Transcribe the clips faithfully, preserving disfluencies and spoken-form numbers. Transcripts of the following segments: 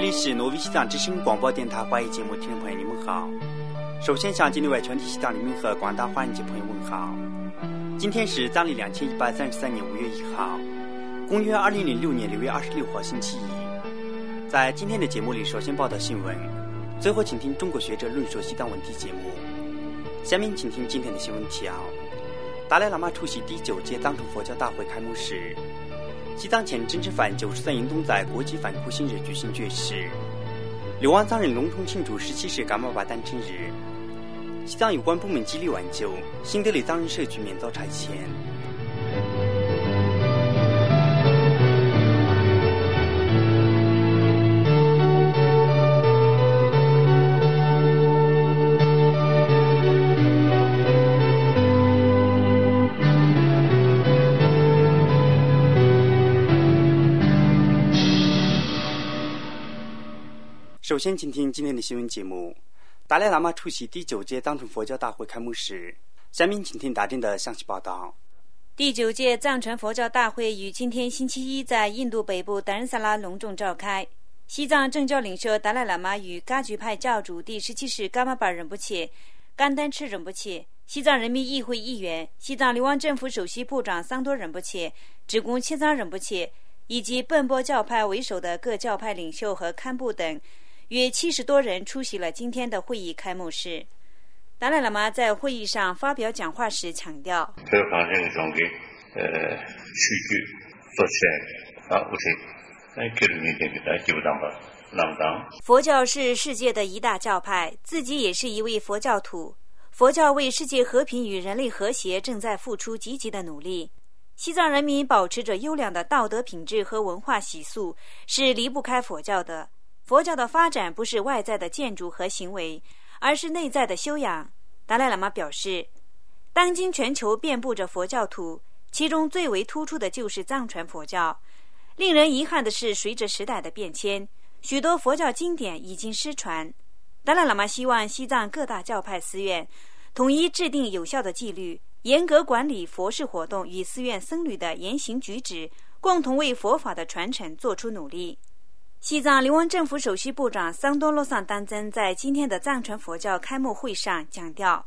里是挪威西藏之声广播电台华语节目，听众朋友你们好。首先向境内外全体西藏人民和广大华人界朋友问好。今天是藏历两千一百三十三年五月一号，公元二零零六年六月二十六号星期一。在今天的节目里，首先报道新闻，最后请听中国学者论述西藏问题节目。下面请听今天的新闻提要：达赖喇嘛出席第九届藏传佛教大会开幕式。西藏前政治犯九十三运动在国际反酷刑日举行绝食。流亡藏人隆重庆祝十七世噶玛巴诞辰日。西藏有关部门极力挽救，新德里藏人社区免遭拆迁。首先请听今天的新闻节目。达赖喇嘛出席第九届藏传佛教大会开幕式。下面请听大震的详细报道。 第九届藏传佛教大会于今天星期一在印度北部达仁萨拉隆重召开。西藏政教领袖达赖喇嘛与噶举派教主第十七世噶玛巴仁波切、甘丹赤仁波切、西藏人民议会议员、西藏流亡政府首席部长桑多仁波切、职工切藏仁波切以及奔波教派为首的各教派领袖和堪布等约七十多人出席了今天的会议开幕式。达赖喇嘛在会议上发表讲话时强调，佛教是世界的一大教派，自己也是一位佛教徒。佛教为世界和平与人类和谐正在付出积极的努力。西藏人民保持着优良的道德品质和文化习俗，是离不开佛教的。佛教的发展不是外在的建筑和行为，而是内在的修养。达赖喇嘛表示，当今全球遍布着佛教徒，其中最为突出的就是藏传佛教。令人遗憾的是，随着时代的变迁，许多佛教经典已经失传。达赖喇嘛希望西藏各大教派寺院统一制定有效的纪律，严格管理佛事活动与寺院僧侣的言行举止，共同为佛法的传承做出努力。西藏流亡政府首席部长桑多洛桑丹增在今天的藏传佛教开幕会上强调，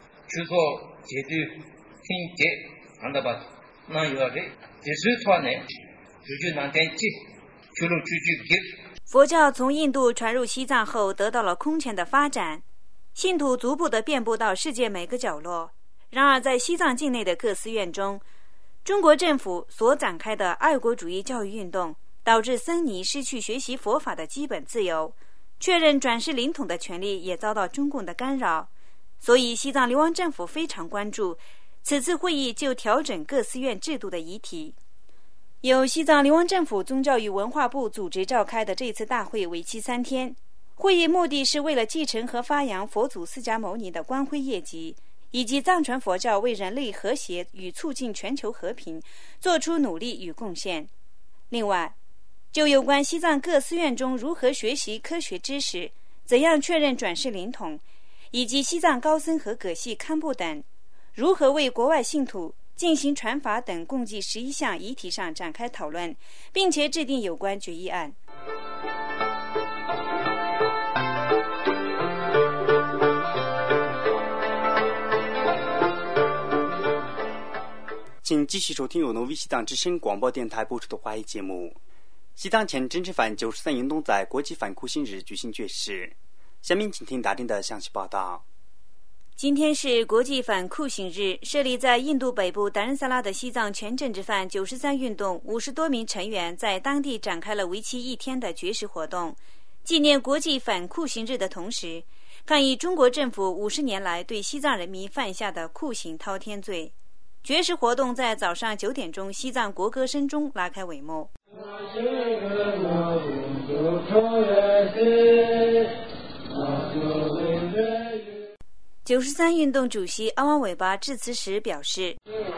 佛教从印度传入西藏后得到了空前的发展，信徒逐步地遍布到世界每个角落。然而在西藏境内的各寺院中，中国政府所展开的爱国主义教育运动导致僧尼失去学习佛法的基本自由，确认转世灵统的权利也遭到中共的干扰。所以西藏流亡政府非常关注此次会议就调整各寺院制度的议题。由西藏流亡政府宗教与文化部组织召开的这次大会为期三天，会议目的是为了继承和发扬佛祖释迦牟尼的光辉业绩，以及藏传佛教为人类和谐与促进全球和平做出努力与贡献。另外，就有关西藏各寺院中如何学习科学知识，怎样确认转世灵统，以及西藏高僧和葛系堪布等如何为国外信徒进行传法等共计十一项议题上展开讨论，并且制定有关决议案。 请继续收听由挪威西藏之声广播电台播出的华语节目。西藏前政治犯九十三运动在国际反酷刑日举行绝食。下面请听大震的详细报道。 今天是国际反酷刑日，设立在印度北部达仁萨拉的西藏全政治犯九十三运动五十多名成员在当地展开了为期一天的绝食活动，纪念国际反酷刑日的同时，抗议中国政府五十年来对西藏人民犯下的酷刑滔天罪。绝食活动在早上九点钟西藏国歌声中拉开帷幕。九十三运动主席阿旺韦巴致辞时表示，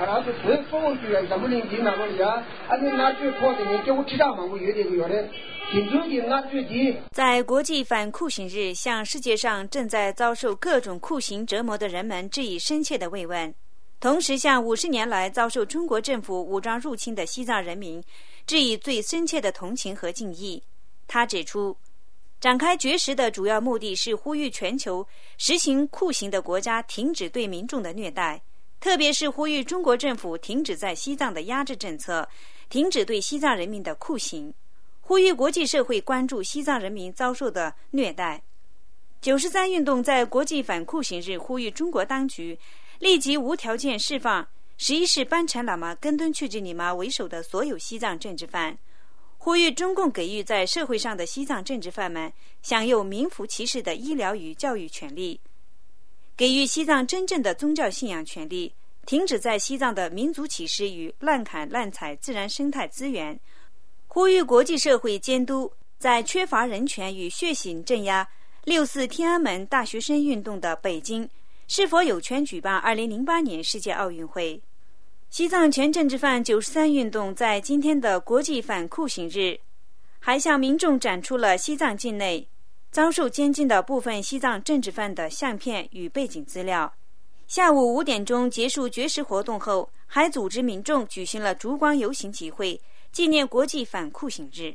在国际反酷刑日，向世界上正在遭受各种酷刑折磨的人们致以深切的慰问，同时向五十年来遭受中国政府武装入侵的西藏人民致以最深切的同情和敬意。他指出， 展开绝食的主要目的是呼吁全球实行酷刑的国家停止对民众的虐待，特别是呼吁中国政府停止在西藏的压制政策，停止对西藏人民的酷刑，呼吁国际社会关注西藏人民遭受的虐待。九十三运动在国际反酷刑日呼吁中国当局立即无条件释放十一世班禅喇嘛根敦确支尼玛为首的所有西藏政治犯，呼吁中共给予在社会上的西藏政治犯们享有名副其实的医疗与教育权利，给予西藏真正的宗教信仰权利，停止在西藏的民族歧视与滥砍滥采自然生态资源，呼吁国际社会监督在缺乏人权与血腥镇压六四天安门大学生运动的北京是否有权举办二零零八年世界奥运会。西藏全政治犯九十三运动在今天的国际反酷刑日还向民众展出了西藏境内遭受监禁的部分西藏政治犯的相片与背景资料。下午五点钟结束绝食活动后，还组织民众举行了烛光游行集会，纪念国际反酷刑日。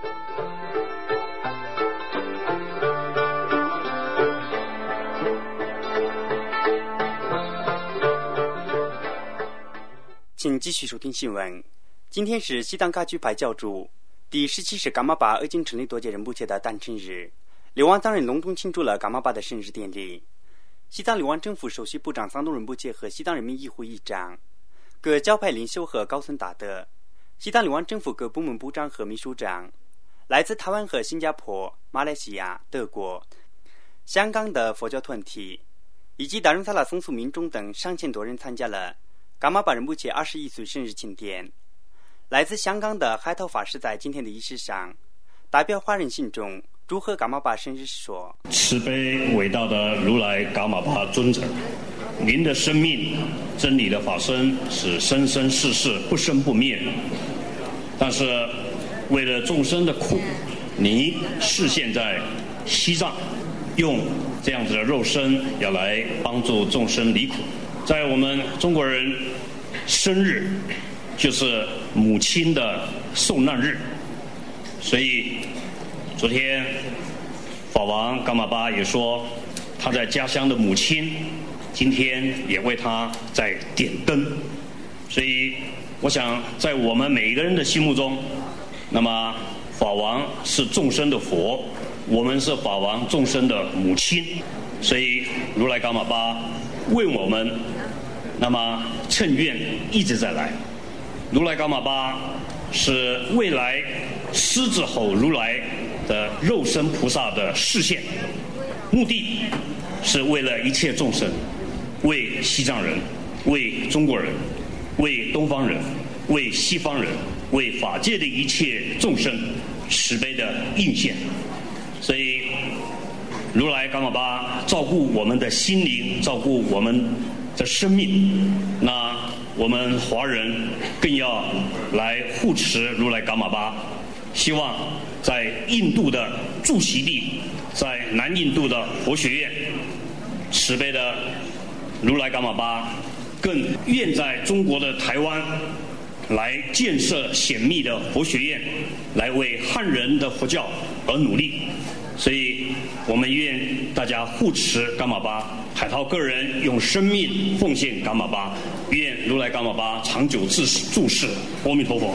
请继续收听新闻。今天是西藏噶举派教主第十七世噶玛巴额济成立多杰仁波切的诞生日，流亡藏人隆重庆祝了噶玛巴的生日典礼。西藏流亡政府首席部长桑东仁波切和西藏人民议会议长、各教派领袖和高僧大德、西藏流亡政府各部门部长和秘书长、来自台湾和新加坡、马来西亚、德国、香港的佛教团体以及达仁萨拉松苏民众等上千多人参加了噶玛巴仁波切二十一岁生日庆典。来自香港的海涛法师在今天的仪式上代表华人信众祝贺噶玛巴生日时说： 慈悲伟大的如来噶玛巴尊者，您的生命真理的法身是生生世世不生不灭，但是为了众生的苦，您示现在西藏，用这样子的肉身要来帮助众生离苦。在我们中国人生日就是母亲的受难日，所以昨天法王噶玛巴也说他在家乡的母亲今天也为他在点灯。所以我想在我们每一个人的心目中，那么法王是众生的佛，我们是法王众生的母亲，所以如来噶玛巴为我们那么趁愿一直在来。如来噶玛巴是未来狮子吼如来的肉身菩萨的示现，目的是为了一切众生，为西藏人，为中国人，为东方人，为西方人，为法界的一切众生慈悲的应现。所以如来噶玛巴照顾我们的心灵，照顾我们的生命，那我们华人更要来护持如来噶玛巴。希望在印度的驻席地，在南印度的佛学院，慈悲的如来噶玛巴更愿在中国的台湾来建设显密的佛学院，来为汉人的佛教而努力。所以我们愿大家护持噶玛巴，海涛个人用生命奉献噶玛巴，愿如来噶玛巴长久住世。阿弥陀佛。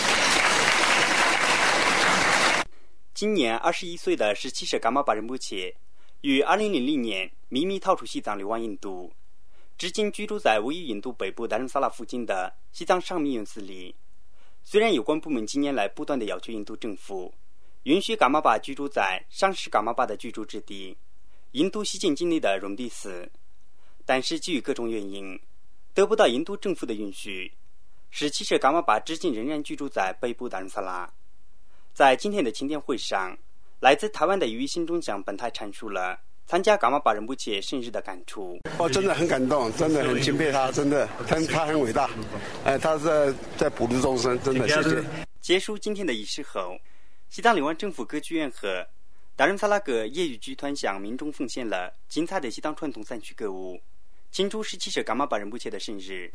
今年二十一岁的十七世噶玛巴仁波切于二零零零年秘密逃出西藏流亡印度，至今居住在位于印度北部达仁萨拉附近的西藏上密院寺里。虽然有关部门近年来不断地要求印度政府允许噶玛巴居住在上师噶玛巴的居住之地印度西境境内的荣地寺，但是基于各种原因得不到印度政府的允许，十七世噶玛巴至今仍然居住在北部达仁萨拉。在今天的庆典会上，来自台湾的一位信众向本台阐述了参加噶玛巴仁波切生日的感触。 哦，真的很感动，真的很敬佩他，真的，他他很伟大，哎，他是在普度众生，真的谢谢。 结束今天的仪式后，西藏流亡政府歌剧院和达仁萨拉各业余剧团向民众奉献了精彩的西藏传统散曲歌舞，庆祝十七世噶玛巴仁波切的生日。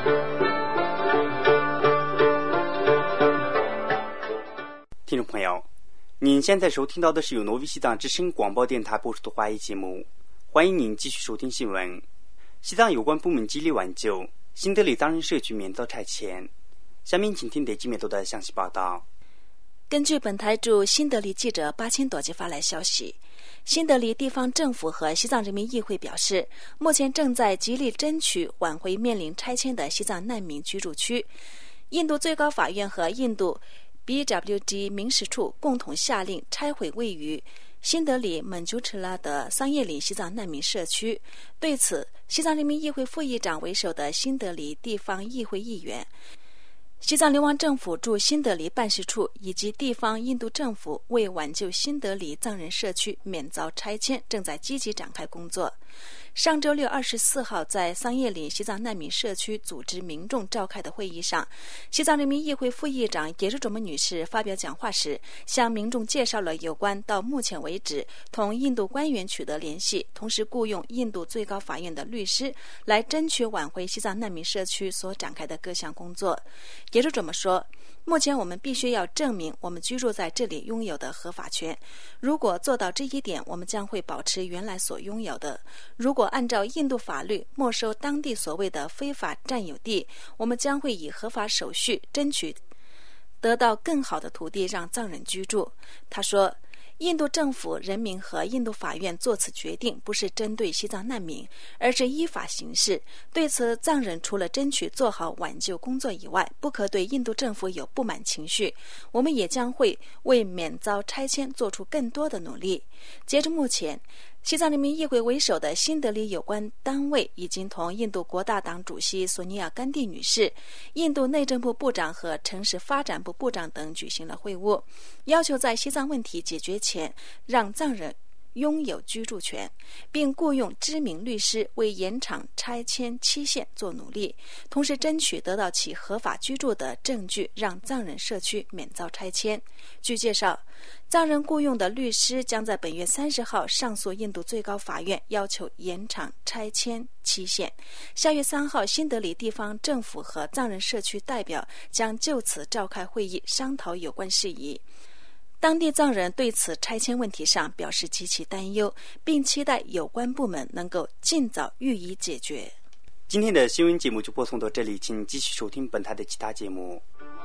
听众朋友， 您现在收听到的是由挪威西藏之声广播电台播出的华语节目，欢迎您继续收听新闻。西藏有关部门极力挽救新德里藏人社区免遭拆迁。下面请听得几面多的详细报道。 根据本台驻新德里记者八千多吉发来消息，新德里地方政府和西藏人民议会表示，目前正在极力争取挽回面临拆迁的西藏难民居住区。印度最高法院和印度 B W G 民事处共同下令拆毁位于新德里蒙珠赤拉的桑叶林西藏难民社区。对此，西藏人民议会副议长为首的新德里地方议会议员、西藏流亡政府驻新德里办事处以及地方印度政府为挽救新德里藏人社区免遭拆迁，正在积极展开工作。上周六二十四号在桑叶林西藏难民社区组织民众召开的会议上，西藏人民议会副议长杰日卓木女士发表讲话时，向民众介绍了有关到目前为止同印度官员取得联系，同时雇佣印度最高法院的律师来争取挽回西藏难民社区所展开的各项工作。杰日卓木说，目前我们必须要证明我们居住在这里拥有的合法权，如果做到这一点，我们将会保持原来所拥有的。如果按照印度法律没收当地所谓的非法占有地，我们将会以合法手续争取得到更好的土地让藏人居住。他说，印度政府、人民和印度法院做此决定不是针对西藏难民，而是依法行事。对此，藏人除了争取做好挽救工作以外，不可对印度政府有不满情绪。我们也将会为免遭拆迁做出更多的努力。截至目前，西藏人民议会为首的新德里有关单位已经同印度国大党主席索尼娅·甘地女士、印度内政部部长和城市发展部部长等举行了会晤，要求在西藏问题解决前让藏人拥有居住权，并雇佣知名律师为延长拆迁期限做努力，同时争取得到其合法居住的证据，让藏人社区免遭拆迁。据介绍，藏人雇佣的律师将在本月三十号上诉印度最高法院，要求延长拆迁期限。下月三号，新德里地方政府和藏人社区代表将就此召开会议，商讨有关事宜。当地藏人对此拆迁问题上表示极其担忧，并期待有关部门能够尽早予以解决。 今天的新闻节目就播送到这里，请继续收听本台的其他节目。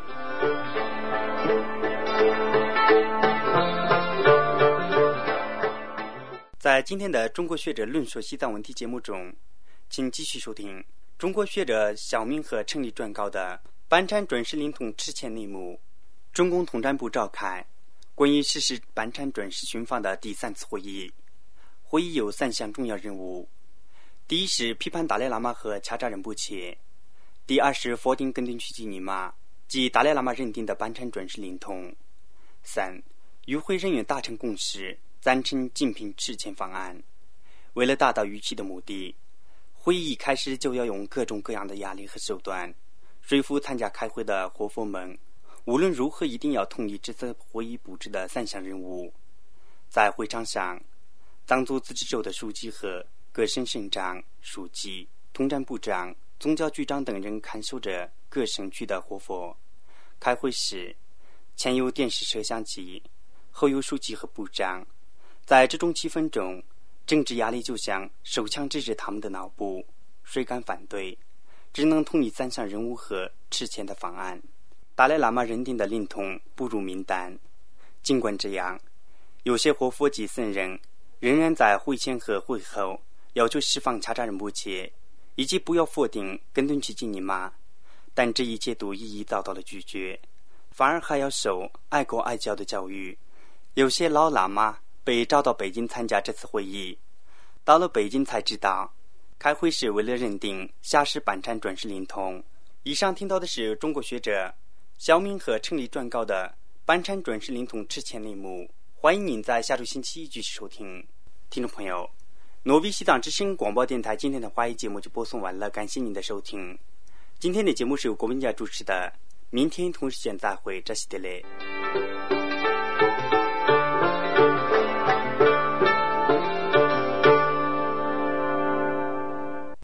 在今天的中国学者论述西藏问题节目中，请继续收听中国学者小明和陈立撰稿的班禅准时领统之前内幕。中共统战部召开关于实施班禅准时巡访的第三次会议，会议有三项重要任务：第一是批判达赖喇嘛和掐扎仁波切；第二是否定根敦区吉尼玛即达赖喇嘛认定的班禅准时领统；三，与会人员达成共识，赞成竞聘之前方案。为了达到预期的目的，会议一开始就要用各种各样的压力和手段说服参加开会的活佛们无论如何一定要同意这次会议布置的三项任务。在会场上，藏族自治州的书记和各省省长、书记、统战部长、宗教局长等人看守着各省区的活佛。开会时，前有电视摄像机，后有书记和部长。在这种气氛中，政治压力就像手枪指着他们的脑部，谁敢反对，只能同意三项任务和之前的方案。达赖喇嘛认定的领统不入名单。尽管这样，有些活佛及僧人仍然在会前和会后要求释放掐扎仁波切，以及不要否定根敦区吉尼玛，但这一切都一一遭到了拒绝，反而还要受爱国爱教的教育。有些老喇嘛被找到北京参加这次会议，到了北京才知道开会是为了认定下士班禅准时领统。以上听到的是中国学者小明和陈立撰稿的班禅准时领统之前内幕。欢迎您在下周星期一继续收听。听众朋友，挪威西藏之声广播电台今天的华语节目就播送完了，感谢您的收听。今天的节目是由国文家主持的，明天同时间再会，这是的嘞。